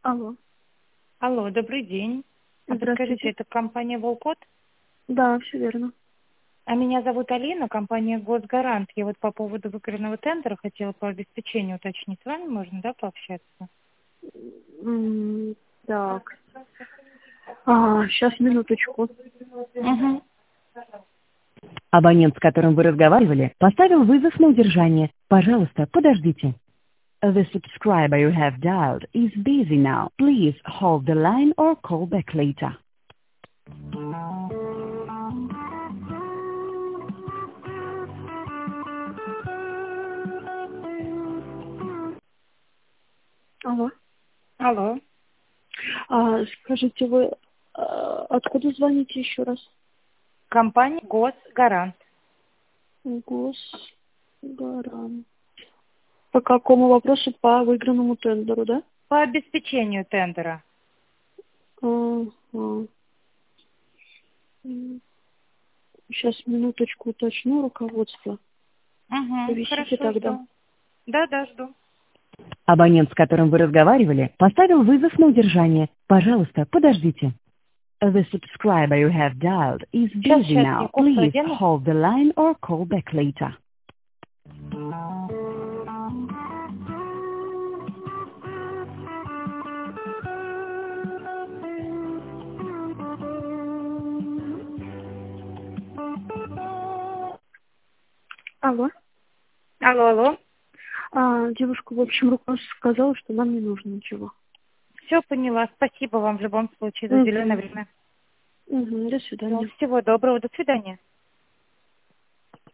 Алло. Алло, добрый день. А подскажите, Здравствуйте. это компания «Волкот»? Да, все верно. А меня зовут Алина, компания «Госгарант». Я вот по поводу выигранного тендера хотела по обеспечению уточнить. С вами можно, да, пообщаться? Так. Сейчас, минуточку. Угу. Абонент, с которым вы разговаривали, поставил вызов на удержание. Пожалуйста, подождите. The subscriber you have dialed is busy now. Please hold the line or call back later. Алло. Алло. Скажите, вы откуда звоните еще раз? Компания «Госгарант». Госгарант. По какому вопросу? По выигранному тендеру, да? По обеспечению тендера. Сейчас, минуточку, уточню руководство. Угу. Повисите Хорошо, тогда. жду. Да, жду. Абонент, с которым вы разговаривали, поставил вызов на удержание. Пожалуйста, подождите. The subscriber you have dialed is Сейчас, busy я now. кофту Please одену. hold the line or call back later. Алло. Алло. Девушка, в общем, руководство сказала, что нам не нужно ничего. Все поняла. Спасибо вам в любом случае за уделенное Угу. время. До свидания. Всего доброго. До свидания.